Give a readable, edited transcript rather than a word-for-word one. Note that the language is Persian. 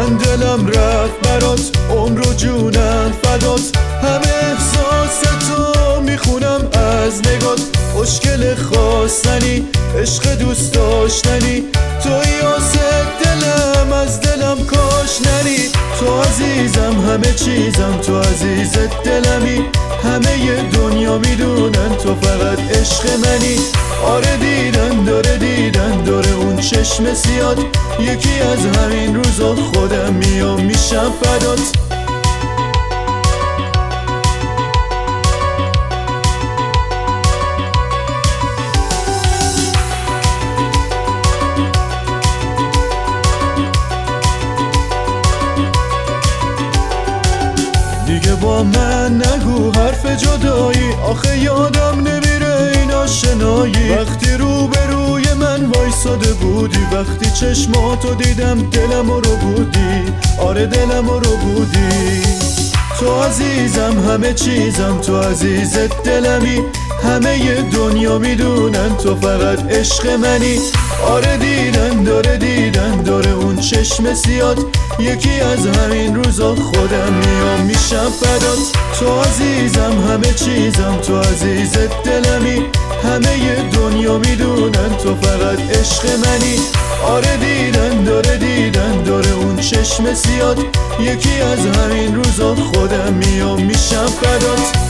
من دلم رفت برات، عمر و جونم فدات. همه احساس تو میخونم از نگات، خوشگل خواستنی، عشق دوست داشتنی، توی آسه دلم از دلم کاش نری. تو عزیزم همه چیزم، تو عزیز دلمی، همه دنیا میدونن تو فقط عشق منی. آره دیدن داره اون چشم سیاد، یکی از همین روزا خودم میام میشم فدات. دیگه با من نگو حرف جدایی، آخه یادم نمیره این آشنایی. وقتی روبروی من وایساده بودی، وقتی چشماتو دیدم دلم رو بودی، آره دلم رو بودی. تو عزیزم همه چیزم، تو عزیز دلمی، همه دنیا میدونن تو فقط عشق منی. آره دیدن داره اون چشم سیاد، یکی از همین روزا خودم میام میشم فدات. تو عزیزم همه چیزم، تو عزیز دلمی، همه دنیا میدونن تو فقط عشق منی. آره دیدن داره اون چشم سیاد، یکی از همین روزا خودم میام میشم فدات.